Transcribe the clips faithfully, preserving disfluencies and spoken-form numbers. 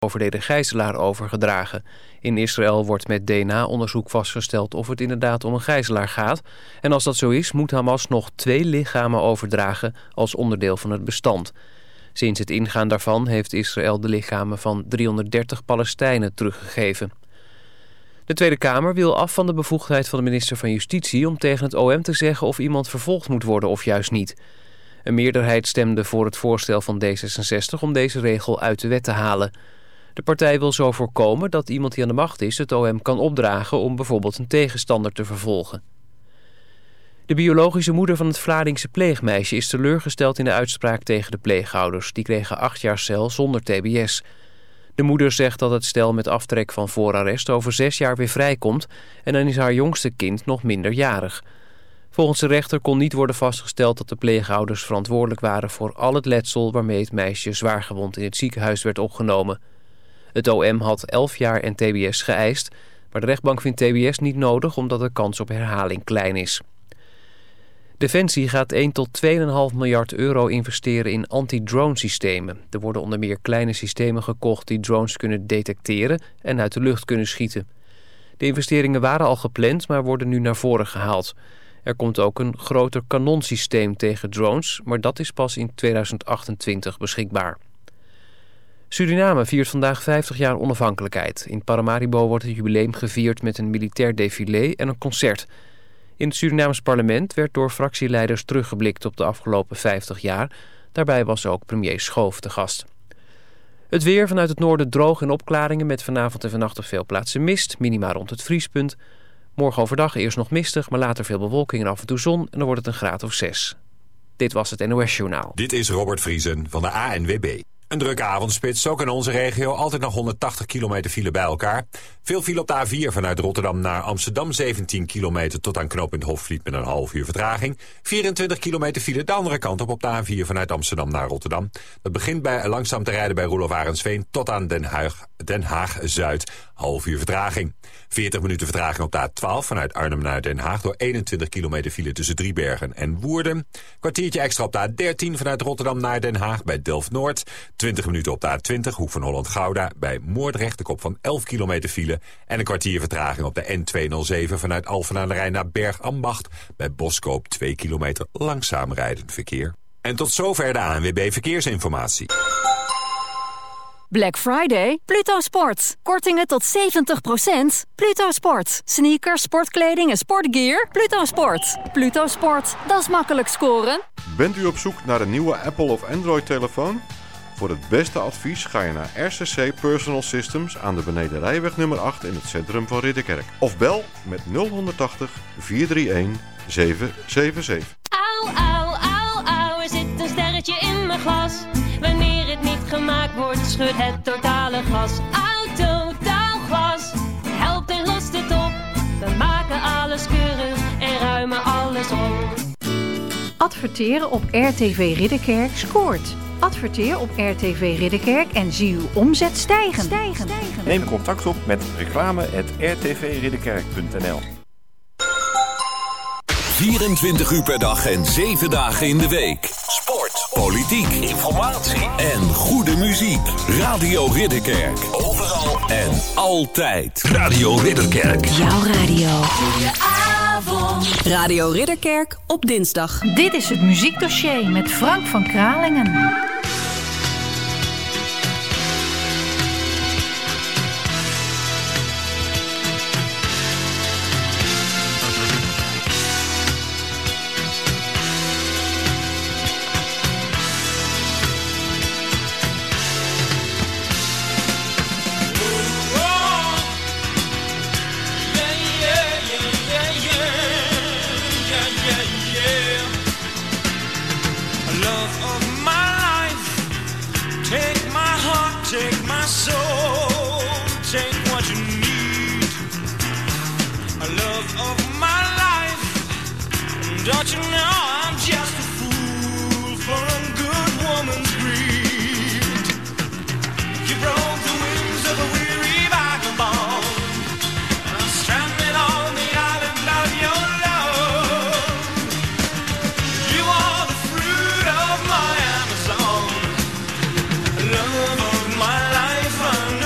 overleden gijzelaar overgedragen. In Israël wordt met D N A-onderzoek vastgesteld of het inderdaad om een gijzelaar gaat. En als dat zo is, moet Hamas nog twee lichamen overdragen als onderdeel van het bestand. Sinds het ingaan daarvan heeft Israël de lichamen van driehonderddertig Palestijnen teruggegeven. De Tweede Kamer wil af van de bevoegdheid van de minister van Justitie om tegen het O M te zeggen of iemand vervolgd moet worden of juist niet. Een meerderheid stemde voor het voorstel van D zesenzestig om deze regel uit de wet te halen. De partij wil zo voorkomen dat iemand die aan de macht is het O M kan opdragen om bijvoorbeeld een tegenstander te vervolgen. De biologische moeder van het Vlaardingse pleegmeisje is teleurgesteld in de uitspraak tegen de pleegouders. Die kregen acht jaar cel zonder T B S. De moeder zegt dat het stel met aftrek van voorarrest over zes jaar weer vrijkomt en dan is haar jongste kind nog minderjarig. Volgens de rechter kon niet worden vastgesteld dat de pleegouders verantwoordelijk waren voor al het letsel waarmee het meisje zwaargewond in het ziekenhuis werd opgenomen. Het O M had elf jaar en T B S geëist, maar de rechtbank vindt T B S niet nodig omdat de kans op herhaling klein is. Defensie gaat één tot twee komma vijf miljard euro investeren in anti-drone systemen. Er worden onder meer kleine systemen gekocht die drones kunnen detecteren en uit de lucht kunnen schieten. De investeringen waren al gepland, maar worden nu naar voren gehaald. Er komt ook een groter kanonsysteem tegen drones, maar dat is pas in tweeduizend achtentwintig beschikbaar. Suriname viert vandaag vijftig jaar onafhankelijkheid. In Paramaribo wordt het jubileum gevierd met een militair défilé en een concert. In het Surinaams parlement werd door fractieleiders teruggeblikt op de afgelopen vijftig jaar. Daarbij was ook premier Schoof te gast. Het weer vanuit het noorden droog en opklaringen met vanavond en vannacht op veel plaatsen mist. Minima rond het vriespunt. Morgen overdag eerst nog mistig, maar later veel bewolking en af en toe zon. En dan wordt het een graad of zes. Dit was het N O S-journaal. Dit is Robert Vriesen van de A N W B. Een drukke avondspits, ook in onze regio. Altijd nog honderdtachtig kilometer file bij elkaar. Veel file op de A vier vanuit Rotterdam naar Amsterdam. zeventien kilometer tot aan knooppunt Hofvliet met een half uur vertraging. vierentwintig kilometer file de andere kant op op de A vier vanuit Amsterdam naar Rotterdam. Dat begint bij langzaam te rijden bij Roelof Arendsveen tot aan Den Haag, Den Haag-Zuid. Half uur vertraging. veertig minuten vertraging op de A twaalf vanuit Arnhem naar Den Haag door eenentwintig kilometer file tussen Driebergen en Woerden. Kwartiertje extra op de A dertien vanuit Rotterdam naar Den Haag bij Delft-Noord. twintig minuten op de A twintig, Hoek van Holland-Gouda bij Moordrecht, de kop van elf kilometer file. En een kwartier vertraging op de N tweehonderdzeven vanuit Alphen aan de Rijn naar Bergambacht. Bij Boskoop twee kilometer langzaam rijdend verkeer. En tot zover de A N W B Verkeersinformatie. Black Friday, Pluto Sport. Kortingen tot zeventig procent. Pluto Sport. Sneakers, sportkleding en sportgear. Pluto Sport. Pluto Sport, dat is makkelijk scoren. Bent u op zoek naar een nieuwe Apple of Android telefoon? Voor het beste advies ga je naar R C C Personal Systems aan de Benedenrijweg nummer acht in het centrum van Ridderkerk. Of bel met nul tachtig, vier drie een, zeven zeven zeven. Auw, auw, auw, auw, er zit een sterretje in mijn glas. Wanneer het niet gemaakt wordt, schudt het totale gas. Auto, taalglas, helpt en lost het op. We maken alles keurig en ruimen alles op. Adverteren op R T V Ridderkerk scoort. Adverteer op R T V Ridderkerk en zie uw omzet stijgen. stijgen. Neem contact op met reclame apenstaartje r t v ridderkerk punt n l. vierentwintig uur per dag en zeven dagen in de week. Sport, politiek, informatie en goede muziek. Radio Ridderkerk. Overal en altijd. Radio Ridderkerk. Jouw radio. Goedenavond. Radio Ridderkerk op dinsdag. Dit is het muziekdossier met Frank van Kralingen. Don't you know I'm just a fool for a good woman's greed? You broke the wings of a weary vagabond. I'm stranded on the island of your love. You are the fruit of my Amazon, love of my life. I'm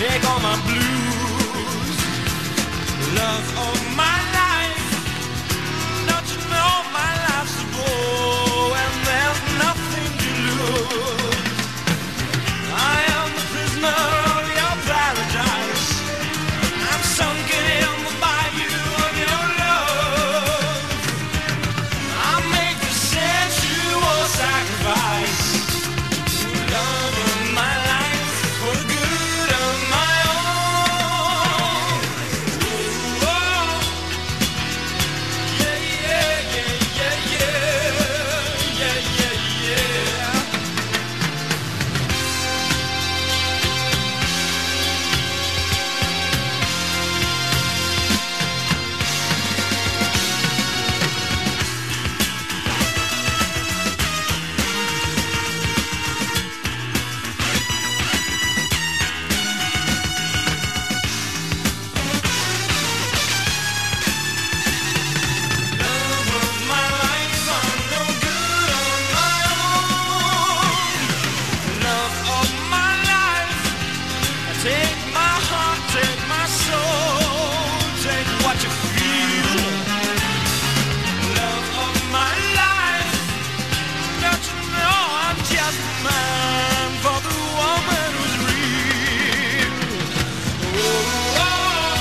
take all my blues. Love of my life, don't you know my life's a bore and there's nothing to lose. I am the prisoner of your paradise. I'm sunken in the bayou of your love. I make the sensual sacrifice. Love of my life for the good of my own. Oh, yeah, yeah, yeah, yeah, yeah, yeah, yeah, yeah. Love of my life, I'm no good on my own. Love of my life, take my heart, take my soul, take what you feel. Love of my life, don't you know I'm just a man for the woman who's real. Oh, oh.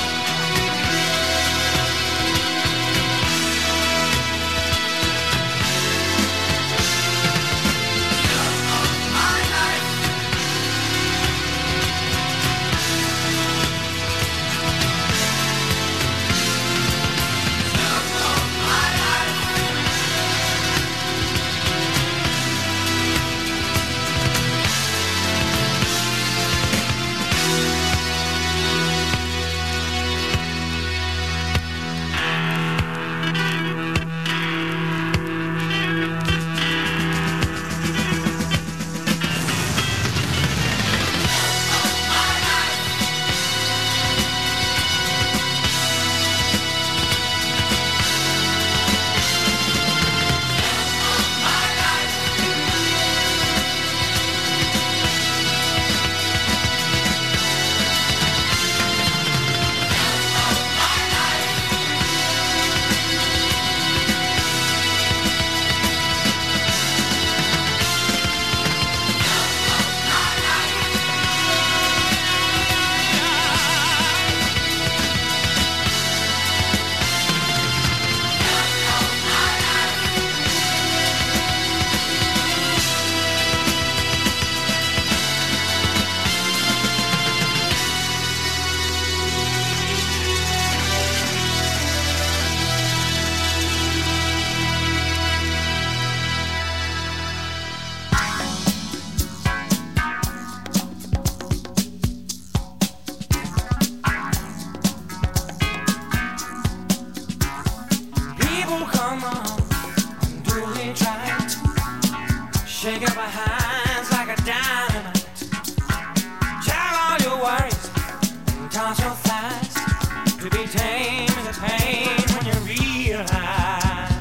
People come on, do it right. Shake up our hands like a dynamite. Tell all your worries, toss your thighs. To be tame is a pain when you realize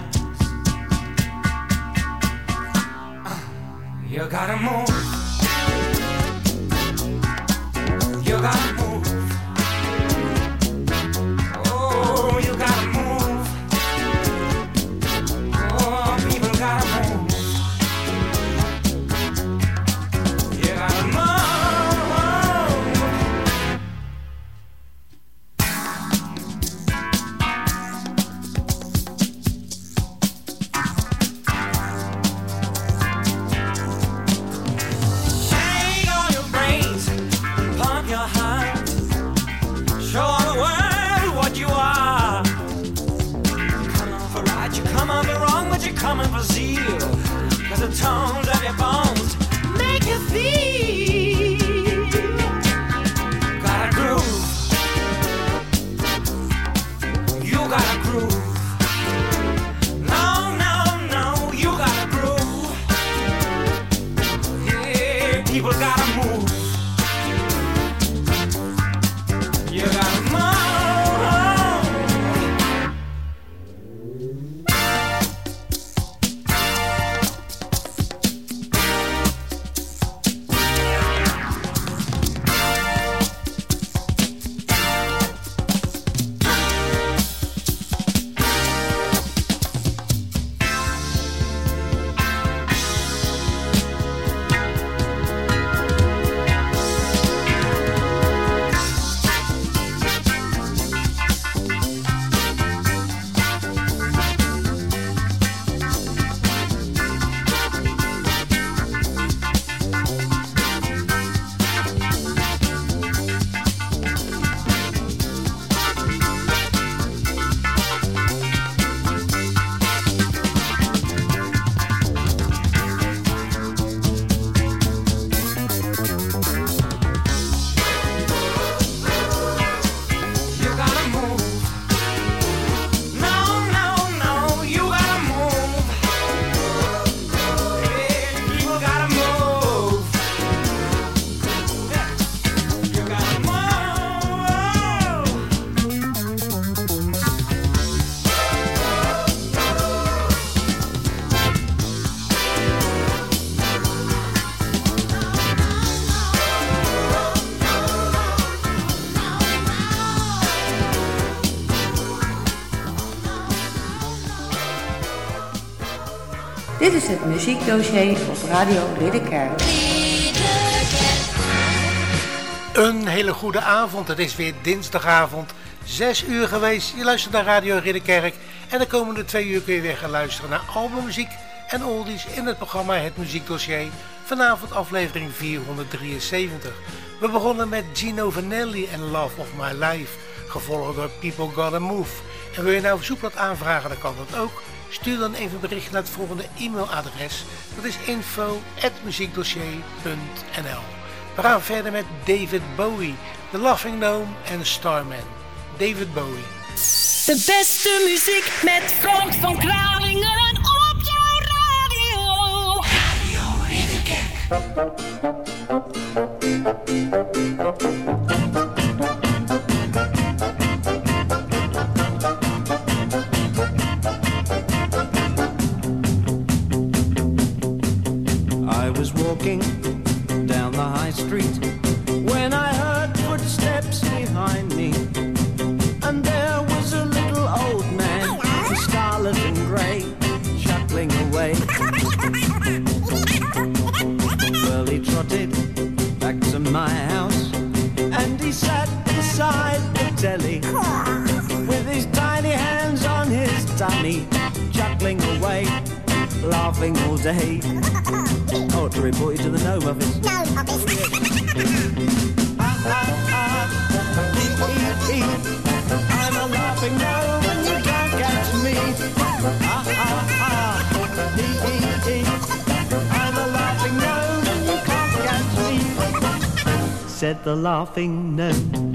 uh, you gotta move. You gotta move. Oh, you gotta move. Oh, people gotta move. You gotta move. Shake all your brains, pump your heart. Show all the world what you are. Come on for right, you come on for wrong, but you're coming for zeal. Cause the tones of your bones make you feel. Gotta groove. You gotta groove. No, no, no, you gotta groove. Yeah, people gotta move. You gotta move. Dit is het muziekdossier op Radio Ridderkerk. Een hele goede avond. Het is weer dinsdagavond, zes uur geweest. Je luistert naar Radio Ridderkerk. En de komende twee uur kun je weer gaan luisteren naar albummuziek en oldies in het programma Het Muziekdossier. Vanavond aflevering vierhonderddrieënzeventig. We begonnen met Gino Vanelli en Love of My Life, gevolgd door People Gotta Move. En wil je nou een verzoekblad aanvragen, dan kan dat ook. Stuur dan even een bericht naar het volgende e-mailadres. Dat is info at muziekdossier punt n l. We gaan verder met David Bowie, The Laughing Gnome en Starman. David Bowie. De beste muziek met Frank van Kralingen op jouw radio. Radio Ridderkerk. I was walking down the high street when I heard footsteps behind me, and there was a little old man in scarlet and grey chuckling away. Well, he trotted back to my house and he sat beside the telly with his tiny hands on his tummy, chuckling away, laughing all day. Oh, to report you to the gnome office. Gnome office. ah, ah, ah, ee, ee, ee. I'm a laughing gnome and you can't catch me. Ah, ah, ah, ee, ee, ee. I'm a laughing gnome and you can't catch me, said the laughing gnome.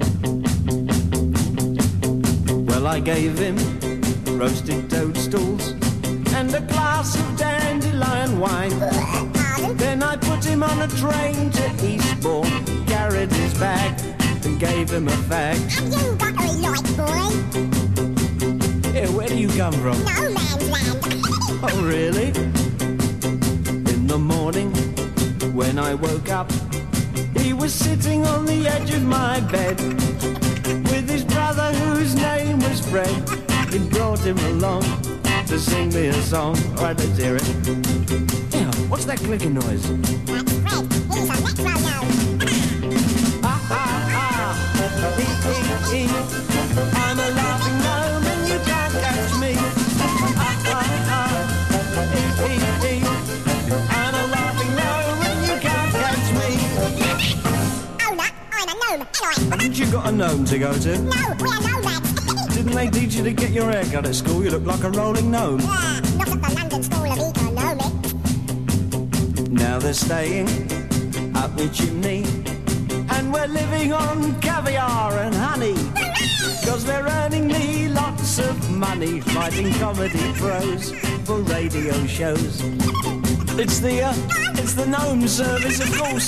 Well, I gave him roasted toadstools and a glass of dandelion wine. Then I put him on a train to Eastbourne, carried his bag and gave him a fag. Have you got a light, boy? Yeah, where do you come from? No man's land. Oh, really? In the morning, when I woke up, he was sitting on the edge of my bed with his brother whose name was Fred. He brought him along to sing me a song. All right, let's hear it. Yeah, what's that clicking noise? That's Fred. He's a metronome. Ah, ah, ah, ee, ee, ee. I'm a laughing gnome and you can't catch me. Ah, ah, ah, ee, ee, ee. I'm a laughing gnome and you can't catch me. Oh, no, I'm a gnome. Anyway. Haven't you got a gnome to go to? No, we're nomads. Didn't they teach you to get your hair cut at school? You look like a rolling gnome. Yeah, not at the London School of Economics. Now they're staying up the chimney, and we're living on caviar and honey, cause they're earning me lots of money writing comedy prose for radio shows. It's the, uh, it's the gnome service, of course.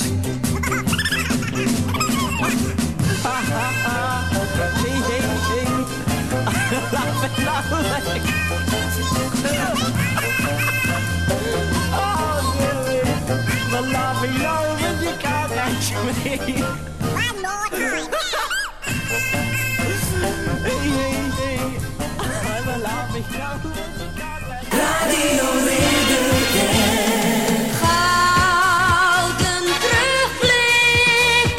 Ha ha ha, hee hee hee. Laughing gnome. Oh, dearie, the laughing gnome and you can't catch me. One more time. Hee hee hee. I'm a laughing gnome and you can't catch me. Radio Ridderkerk. Gouden terugblik.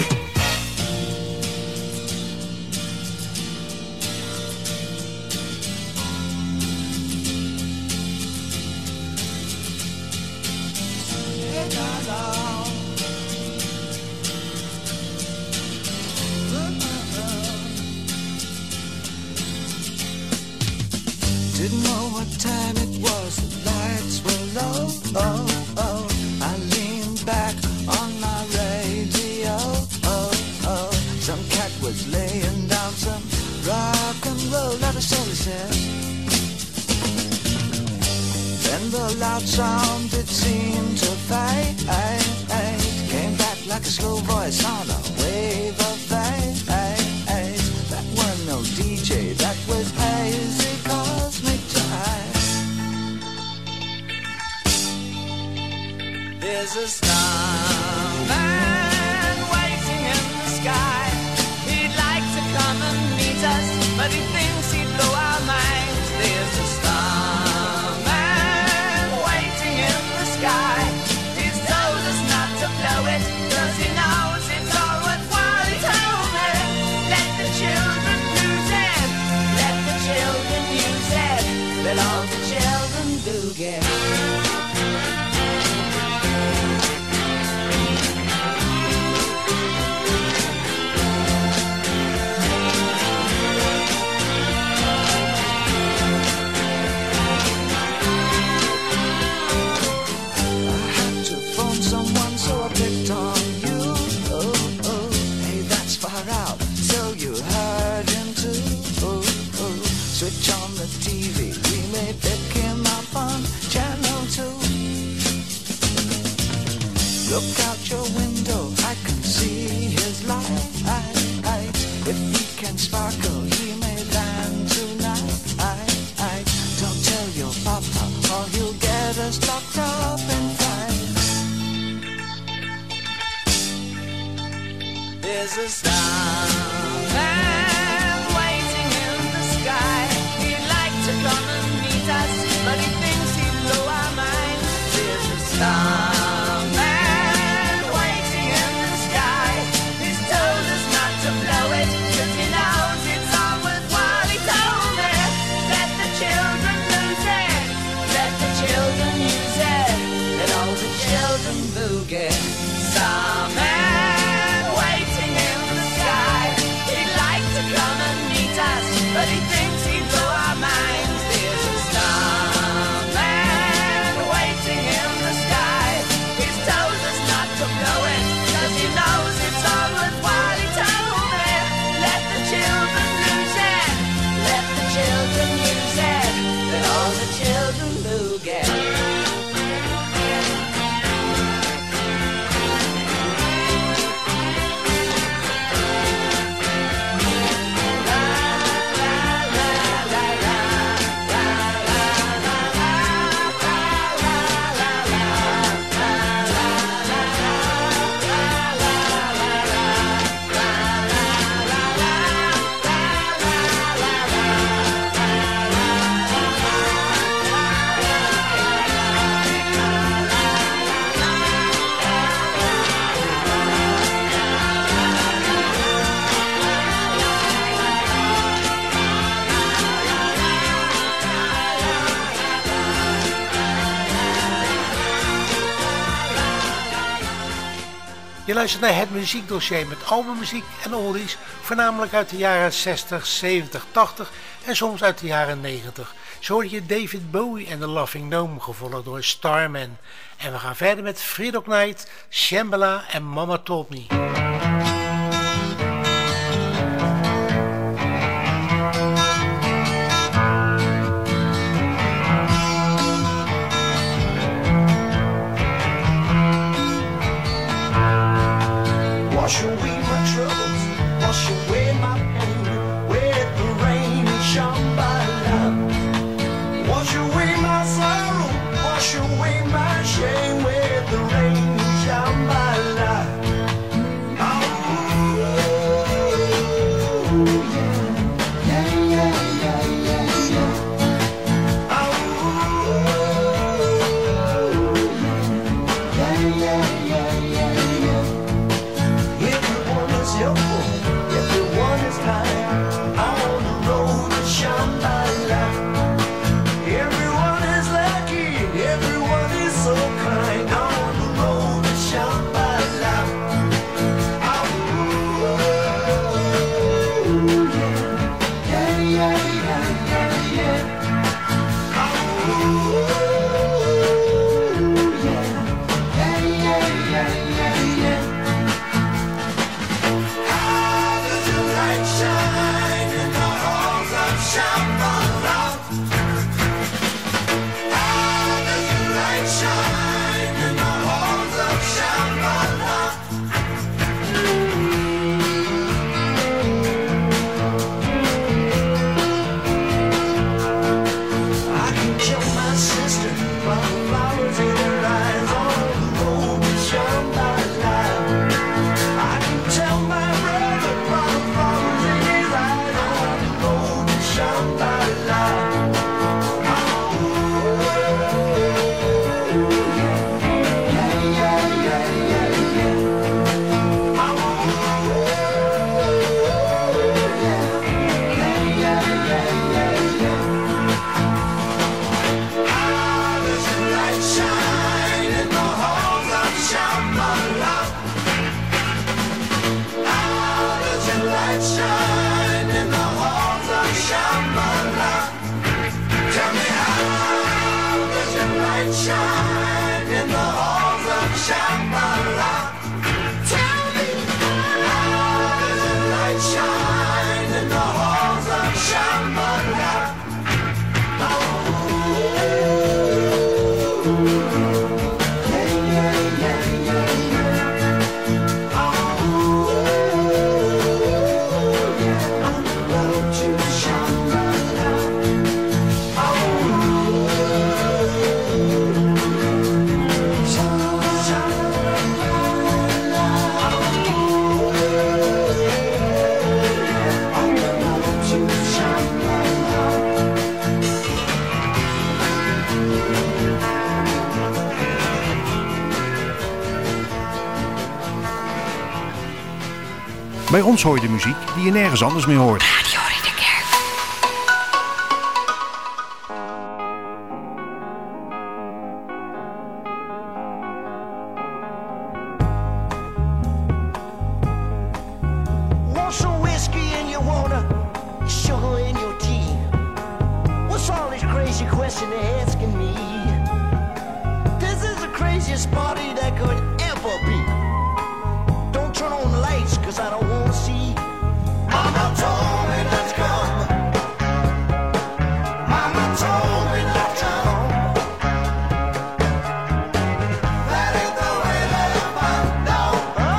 Didn't know what time it was, the lights were low, oh, oh. I leaned back on my radio, oh, oh. Some cat was laying down some rock and roll, not a soul he said. Then the loud sound, it seemed to fade, came back like a slow voice on a wave of fade. That wasn't no D J, that was hazy cosmic jive. There's a starman waiting in the sky. He'd like to come and meet us, but he thinks he'd blow our minds. There's a starman waiting in boogie. Switch on the T V, we may pick him up on channel two. Look out your window, I can see his light. If he can sparkle, he may land tonight. Don't tell your papa, or he'll get us locked up in fights. There's a starman waiting in the sky. He'd like to come and meet us, but he thinks he'd blow our minds. There's a starman waiting in the sky. He's told us not to blow it, 'cause he knows it's all worthwhile. He told me, let the children lose it, let the children use it, let all the children boogie. Starman waiting in the sky. He'd like to come and meet us, but he thinks he'd blow our minds. There's a starman waiting in the sky. He's told us not to blow it, 'cause he knows it's all worthwhile. He told me, let the children lose it, let the children use it, let all the children boogie. Je luistert naar het muziekdossier met albummuziek en oldies, voornamelijk uit de jaren zestig, zeventig, tachtig en soms uit de jaren negentig. Zo hoorde je David Bowie en The Laughing Gnome, gevolgd door Starman. En we gaan verder met Freedom Knight, Shambhala en Mama Told Me. Wash away my troubles, wash away my pain with the rain and Shambhala. Wash away my sorrow, wash away my shame with the rain and Shambhala. Oh, light shine in the halls of Shambhala. Tell me, how does the light shine in the halls of Shambhala? Bij ons hoor je de muziek die je nergens anders meer hoort. Radio Ridderkerk. Want some whiskey in your water, sugar in your tea? What's all this crazy question they're asking me? This is the craziest party that could ever be. Don't turn on the lights, cause I don't wanna see. Mama told me not to come. Mama told me not to come. That ain't the way that I know.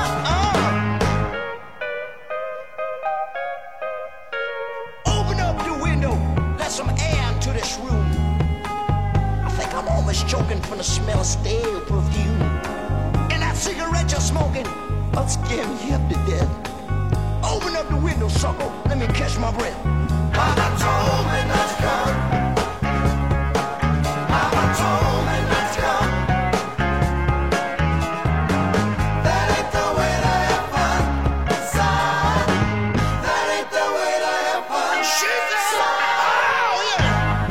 Uh-uh. Open up the window, let some air into this room. I think I'm almost choking from the smell of stale perfume. And that cigarette you're smoking, I'll scare me up to death. Open up the window, sucker. Let me catch my breath. Mama told me not to come. Mama told me not to come. That ain't the way to have fun, son. That ain't the way to have fun. She said, oh, yeah.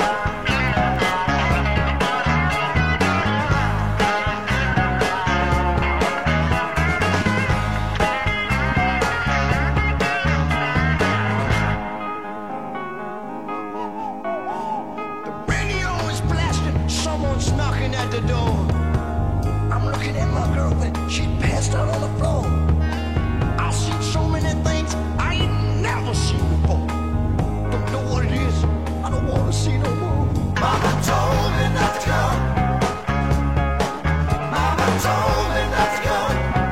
Someone's knocking at the door. I'm looking at my girlfriend. She passed out on the floor. I've seen so many things I ain't never seen before. Don't know what it is. I don't want to see no more. Mama told me not to come. Mama told me not to come.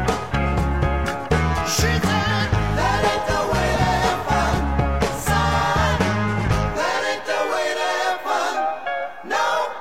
She said that ain't the way to have fun, son. That ain't the way to have fun. No.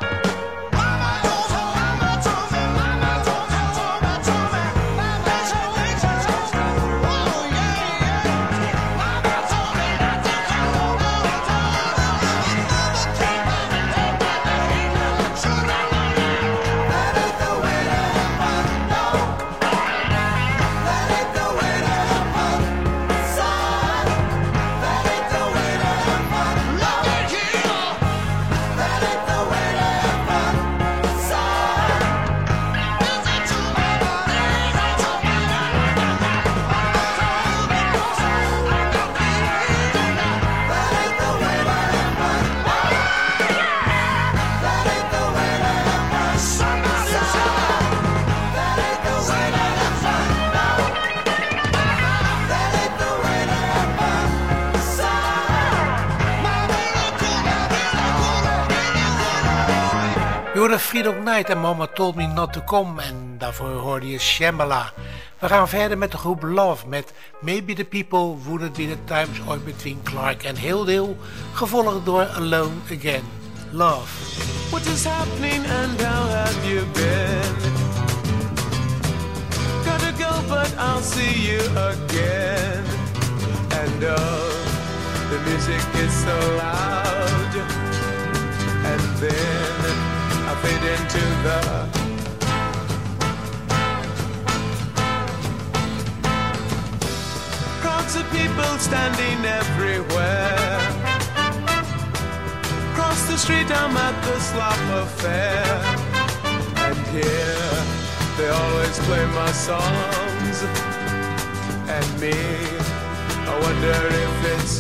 Je hoorde Freedom Night en Mama Told Me Not To Come en daarvoor hoorde je Shambhala. We gaan verder met de groep Love met Maybe the People Wouldn't Be the Times ooit between Clark en Hildale, gevolgd door Alone Again. Love. What is happening and how have you been? Gotta go but I'll see you again. And oh, the music is so loud. And then I fade into the crowds of people standing everywhere. Across the street I'm at the Slop Affair. And here they always play my songs. And me, I wonder if it's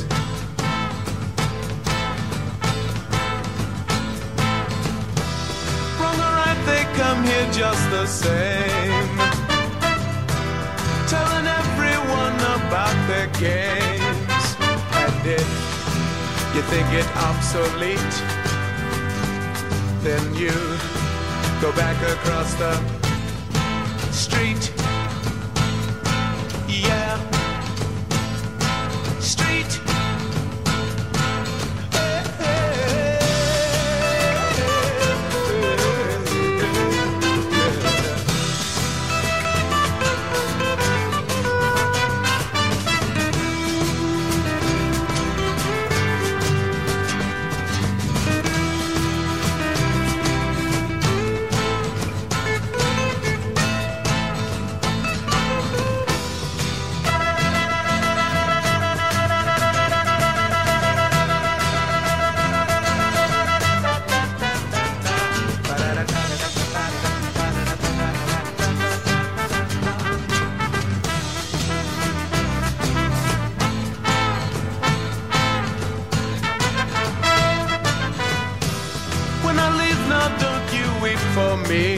wrong or right come here just the same, telling everyone about their games. And if you think it obsolete, then you go back across the street. Yeah, street. For me,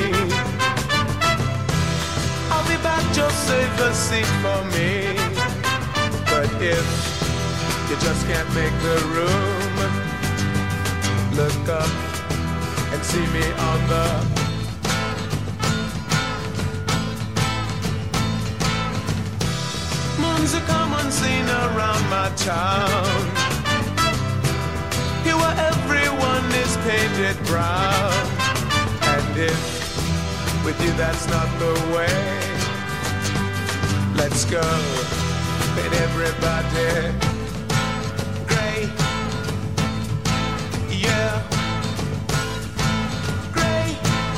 I'll be back, just save a seat for me. But if you just can't make the room, look up and see me on the moon's a common scene around my town, here where everyone is painted brown. And if with you that's not the way, let's go and everybody gray. Yeah, gray.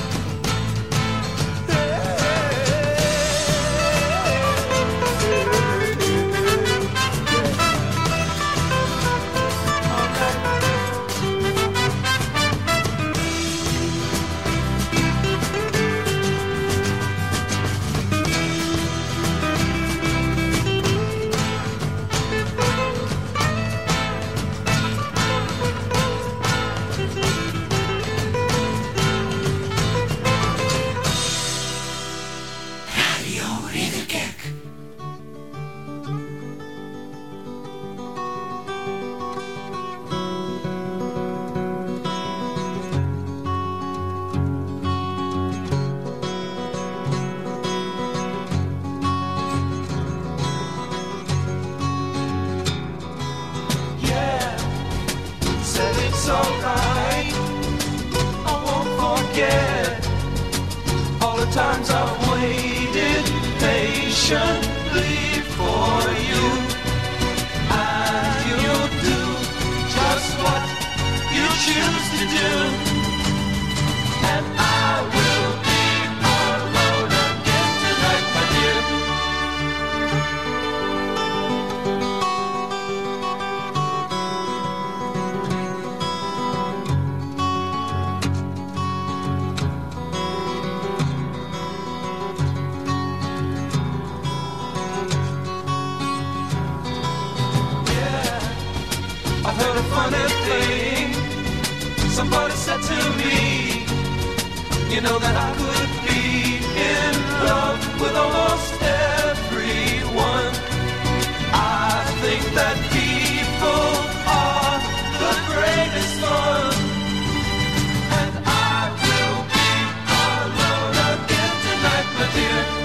Times I've waited patiently for you, and you'll do just what you choose to do, and I will be alone again tonight, my dear. Funny thing, somebody said to me, you know that I could be in love with almost everyone. I think that people are the greatest fun, and I will be alone again tonight, my dear.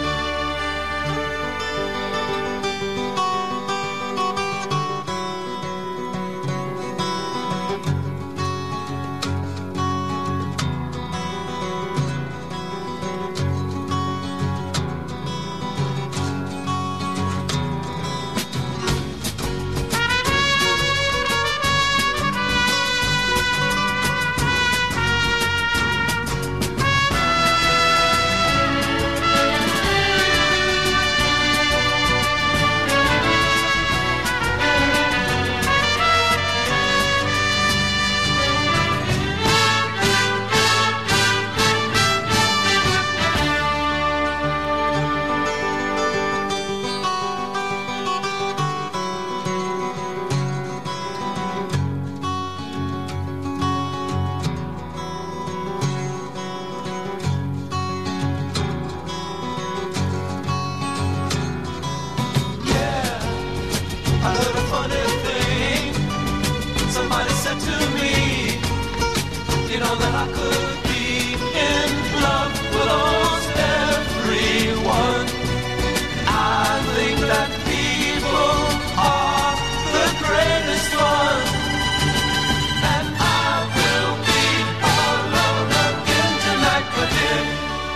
you know that I could be in love with almost everyone. I think that people are the greatest ones. And I will be alone again tonight, my dear.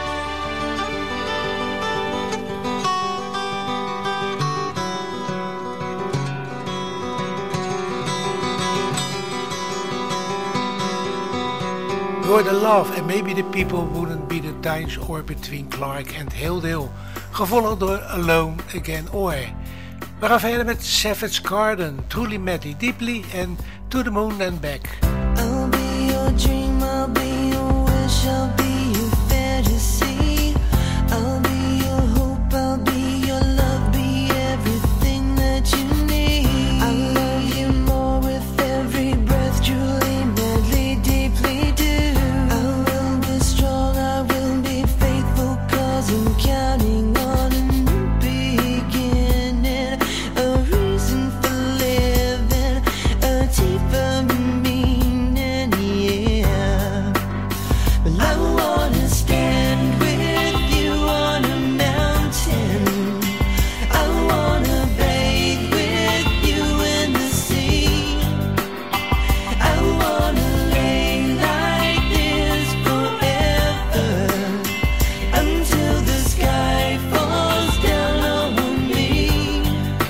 Door the Love and Maybe the People Wouldn't Be the Times or Between Clark and Hildale, gevolgd door Alone Again Or. We gaan verder met Savage Garden, Truly Madly Deeply en To the Moon and Back. I'll be your dream, I'll be your wish, I'll be your fantasy. I'll be your hope, I'll be your love, be everything that you need. I love you more with every breath, truly, madly, deeply do. I will be strong, I will be faithful, cause I'm counting on a new beginning, a reason for living, a deeper meaning, yeah. Well, I wanna stand with you on a mountain. I wanna bathe with you in the sea. I wanna lay like this forever, until the sky falls down on me.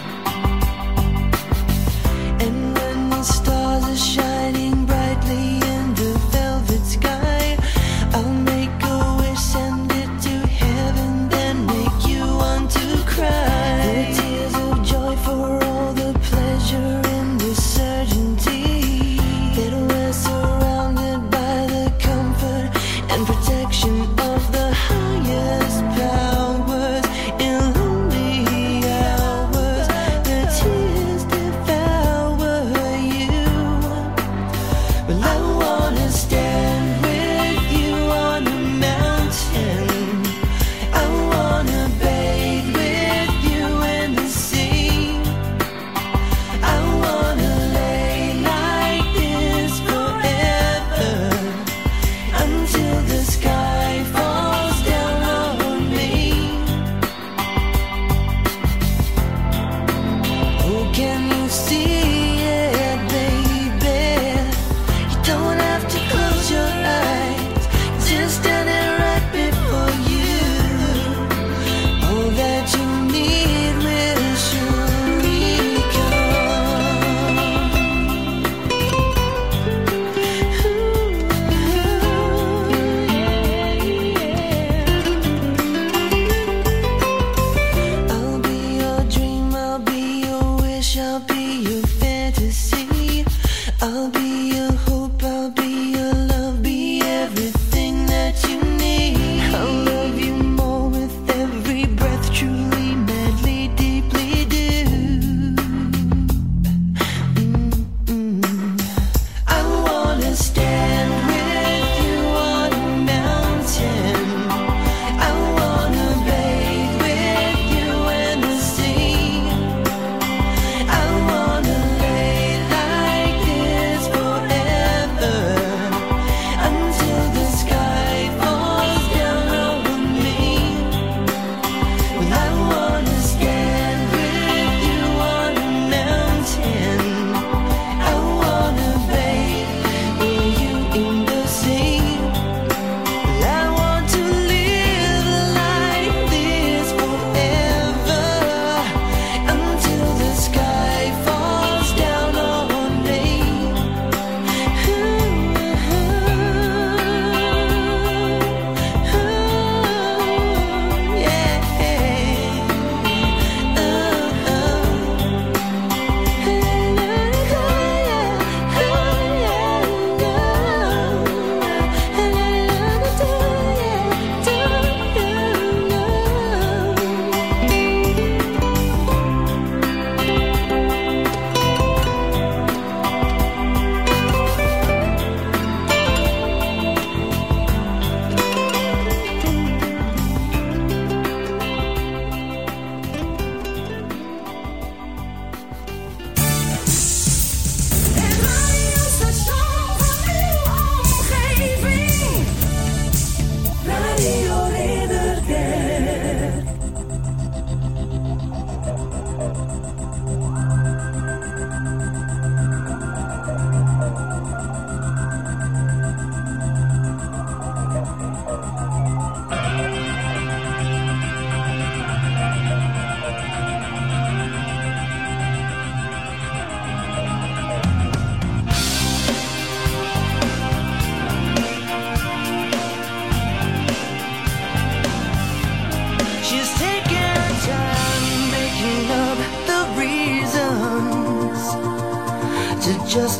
And when the stars are shining brightly in the velvet sky, I'll make a wish, send it to heaven, then make you want to cry. The tears of joy for all the pleasure in the certainty that we're surrounded by the comfort and protection of the highest powers. In lonely hours, the tears devour you. Well, I wanna stand with you on a mountain. I wanna bathe with you in the sea. I wanna lay like this forever, until the sky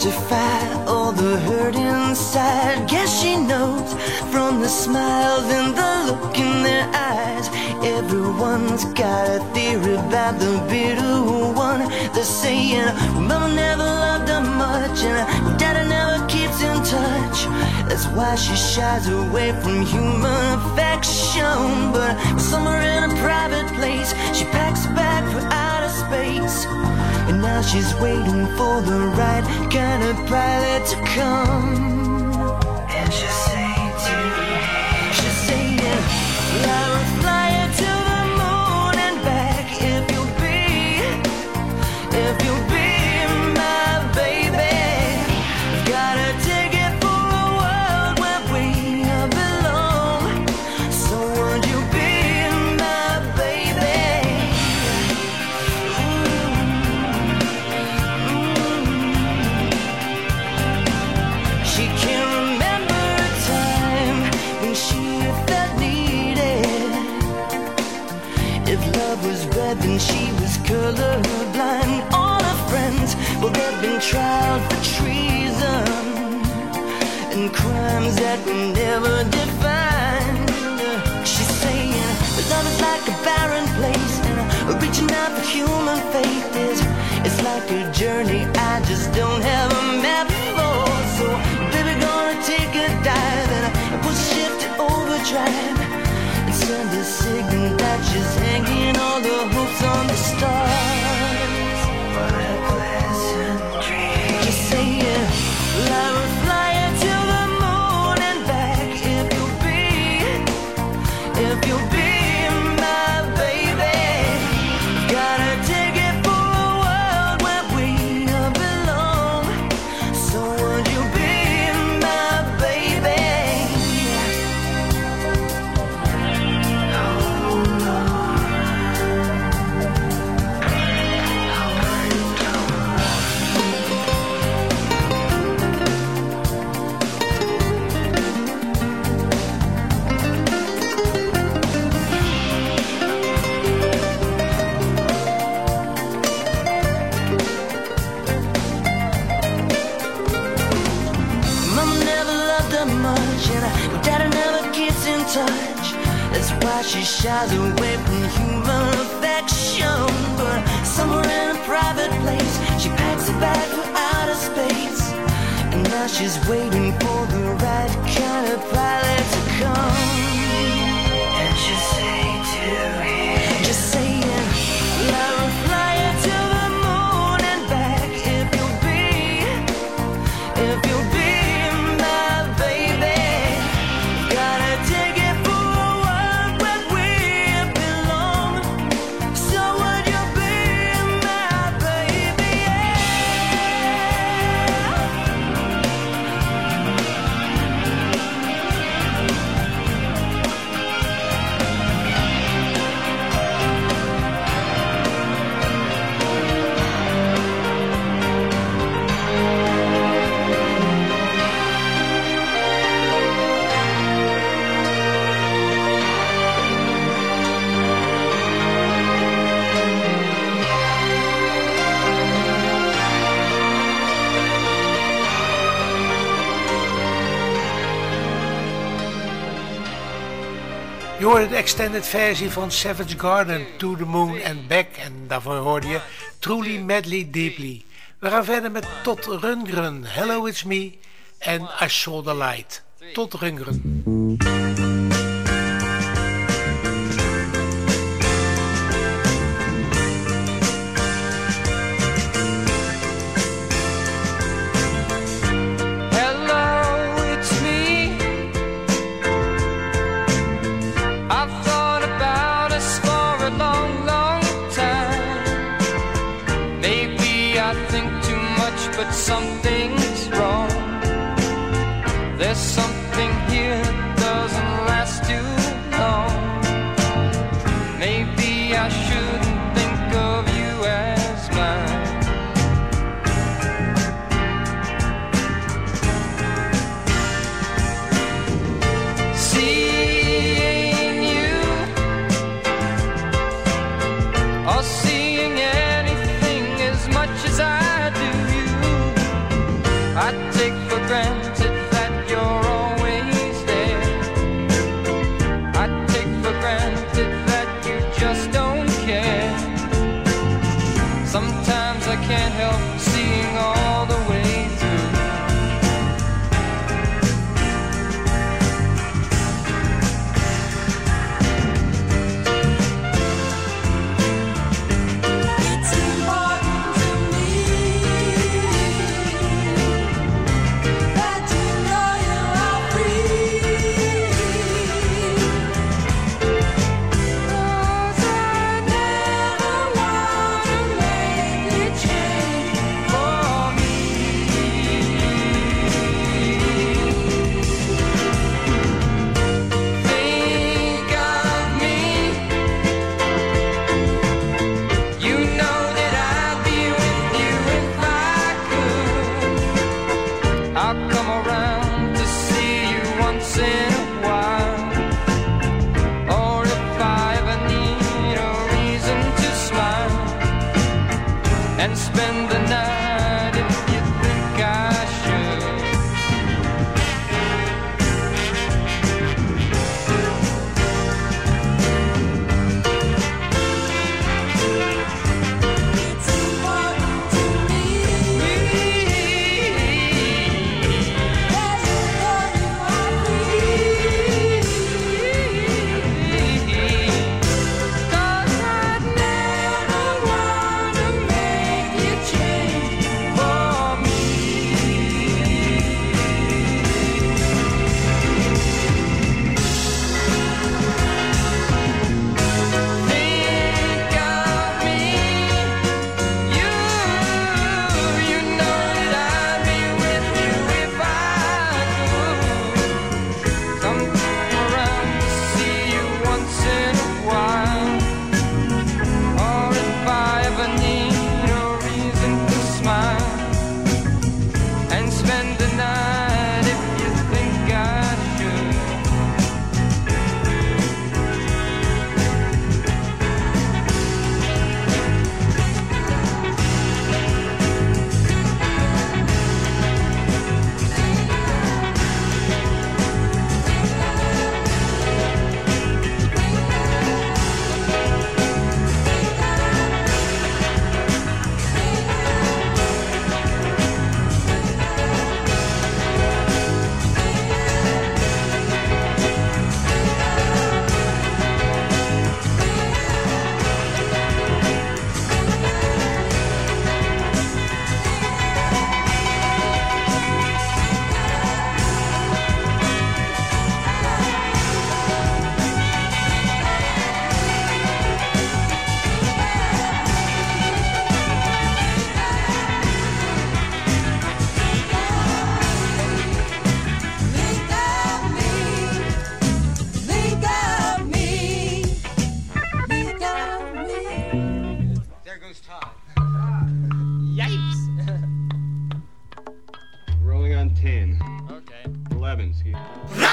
to fight all the hurt inside. Guess she knows from the smiles and the look in their eyes. Everyone's got a theory about the bitter one. They're saying, well, Mama never loved her much, and Daddy never keeps in touch. That's why she shies away from human affection. But somewhere in a private place, she packs a bag for outer space. And now she's waiting for the right kind of pilot to come. And she'll say to me, she'll say, yeah, I will fly her to the moon and back if you'll be, if you'll be my baby. Got a ticket for a world where we belong. So would you be my baby? She can remember a time when she felt needed. If love was red, then she was colorblind. All her friends, well, they've been tried for treason and crimes that were never defined. She's saying, but love is like a barren place, and reaching out for human faith is, it's like a journey I just don't have a map for. So, baby, gonna take a dive and push shift to overdrive and send a signal that she's hanging all the hopes on the stars. What a pleasant dream. Just saying, well, I will fly her to the moon and back if you'll be, if you'll be my baby. Got a ticket for a world where we belong. So would you be my baby? Mama never loved her much, and Daddy never gets in touch. That's why she shies away from human affection. But somewhere in a private place, she packs a bag for outer space. And now she's waiting for the right kind of pilot to come. And she'll say to him, just saying, well, I will fly her to the moon and back if you'll be, if you'll be my baby. Got a ticket for a world where we belong. So would you be my baby? Je hoorde de extended versie van Savage Garden, To the Moon and Back. En daarvoor hoorde je Truly Madly Deeply. We gaan verder met Todd Rundgren, Hello It's Me en I Saw the Light. Todd Rundgren. But something's wrong. There's something here that doesn't last too long. Maybe I shouldn't think of you as mine. Seeing you or seeing anything as much as I do you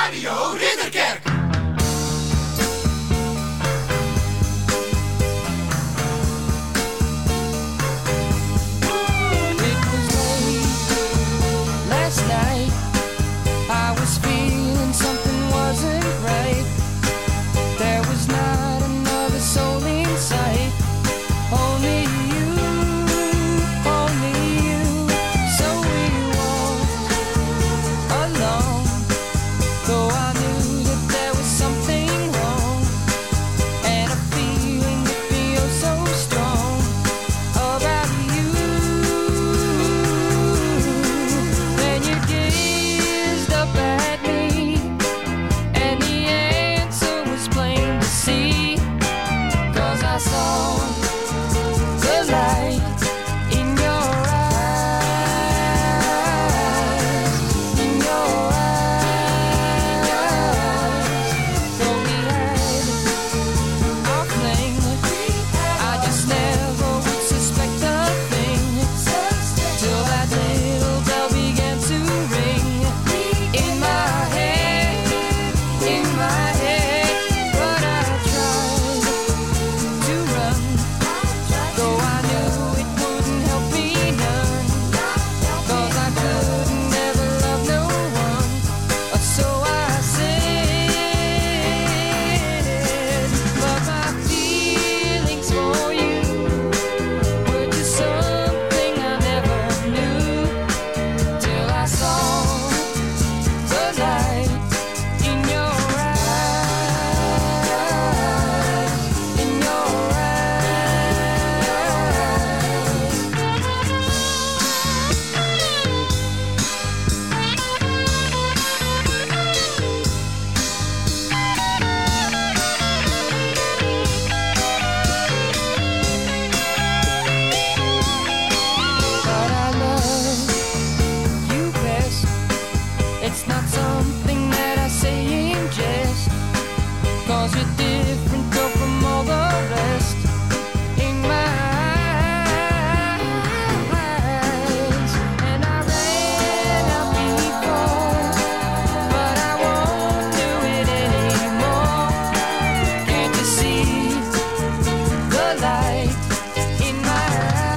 Radio Ridderkerk. Last night I was feeling something wasn't right. There was not another soul in sight. Only you, only you. So we walked alone, though I knew that there was something wrong, and a feeling that feels so strong about you. Then you gazed up at me, and the answer was plain to see, 'cause I saw the light in your eyes, in your eyes. Though we had our fling, I just never would suspect a thing, till that little bell began to ring in my head, in my head. But I tried to run, though I knew it wouldn't help me none, 'cause I couldn't never love no one, or so I said. But my feelings for you were just something I never knew, till I saw the light in your eyes, in your But I love you best. It's not something that I say in jest, 'cause you're different girl from all the rest. In my eyes, and I ran out before, but I won't do it anymore. Can't you see the light in my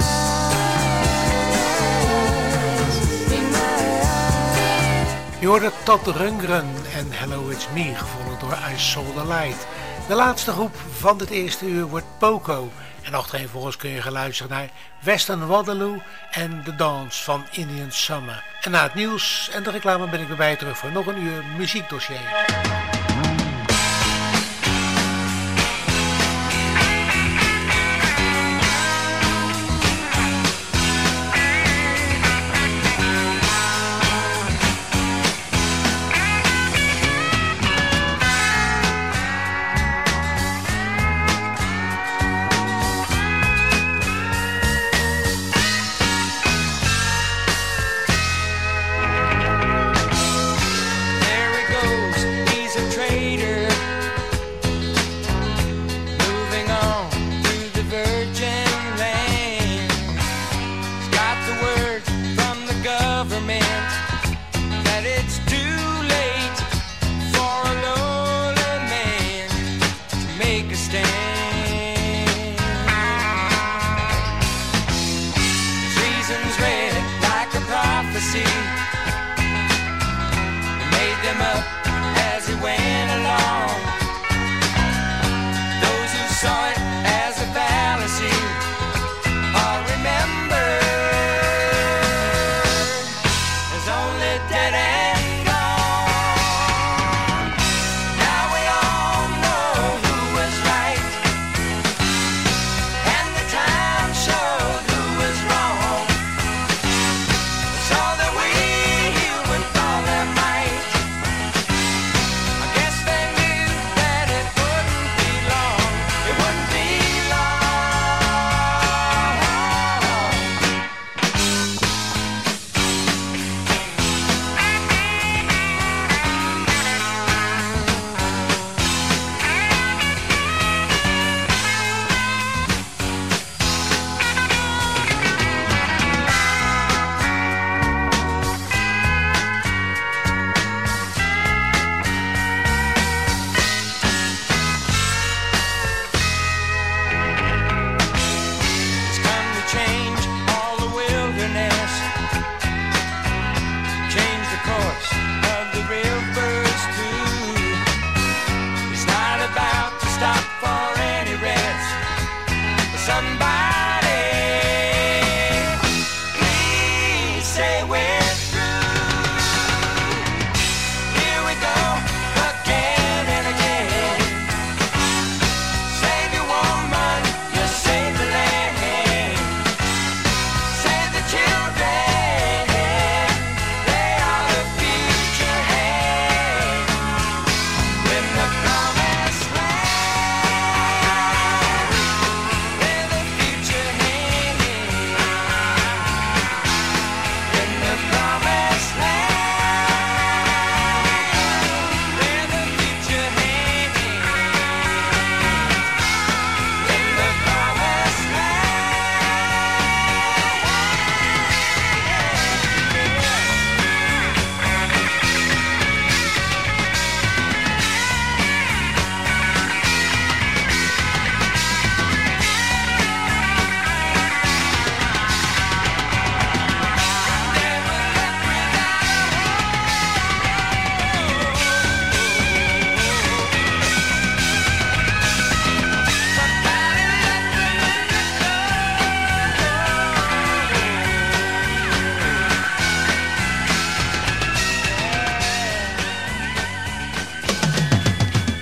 eyes, in my eyes? Je hoorde Todd Rundgren en Hello It's Me, gevolgd door I Saw the Light. De laatste groep van dit eerste uur wordt Poco. En achtereenvolgens kun je gaan luisteren naar Western Waterloo en The Dance van Indian Summer. En na het nieuws en de reclame ben ik weer bij je terug voor nog een uur muziekdossier. There he goes, he's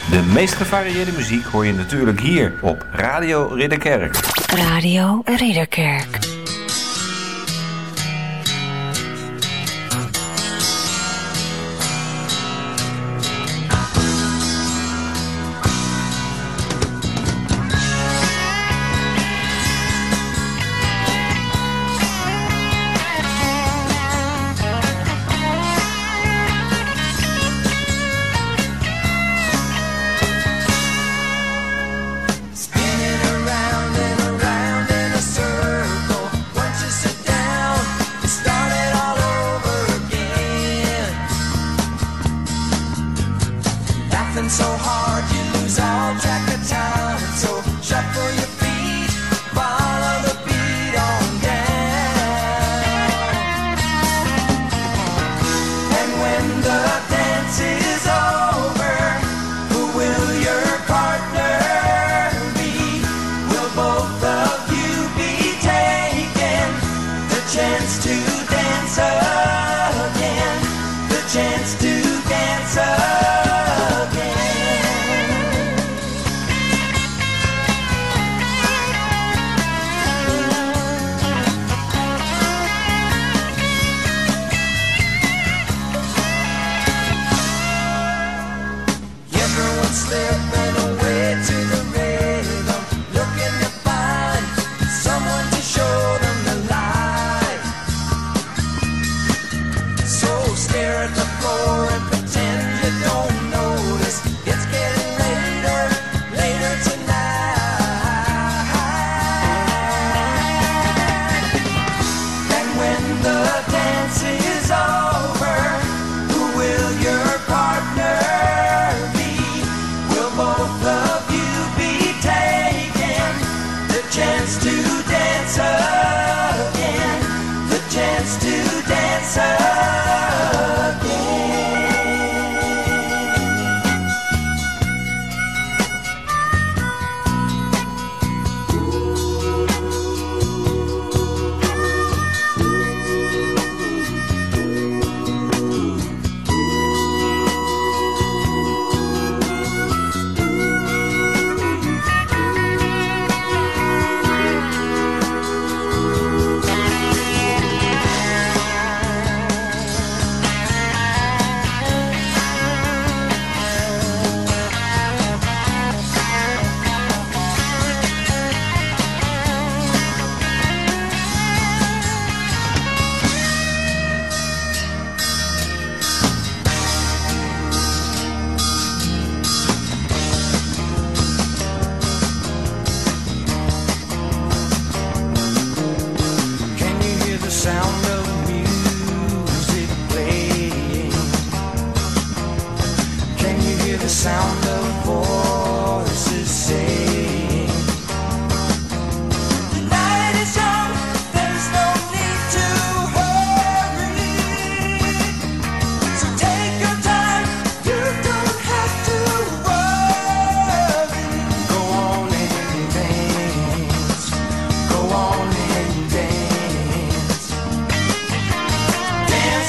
De meest gevarieerde muziek hoor je natuurlijk hier op Radio Ridderkerk. Radio Ridderkerk.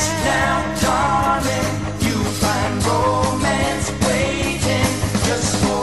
Down, darling, you find romance waiting just for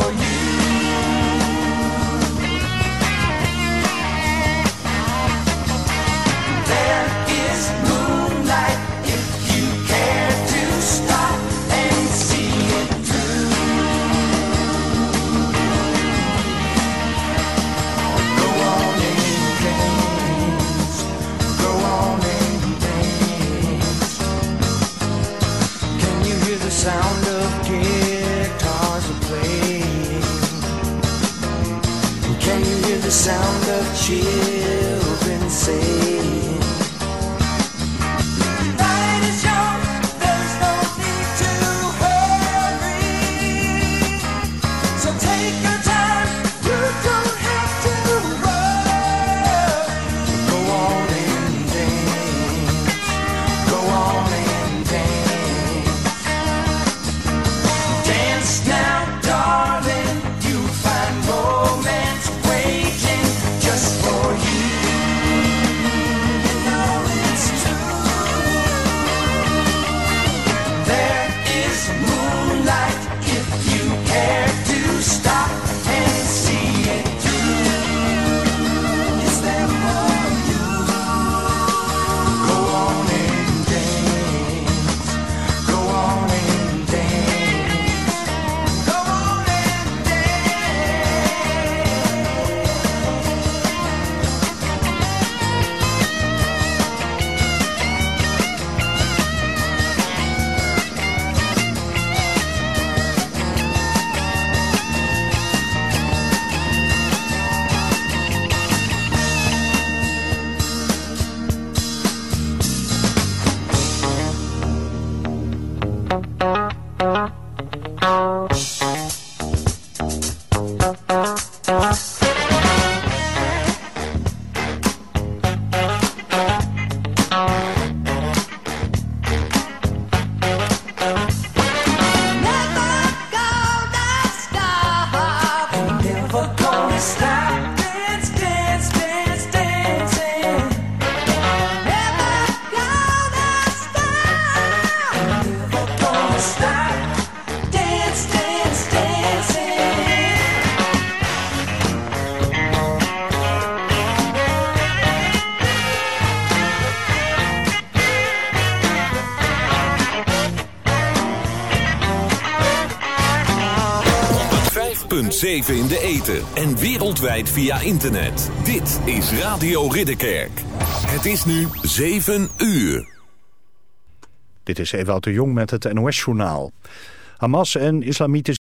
twintig punt zeven in de ether en wereldwijd via internet. Dit is Radio Ridderkerk. Het is nu zeven uur. Dit is Ewout de Jong met het N O S-journaal. Hamas en islamitische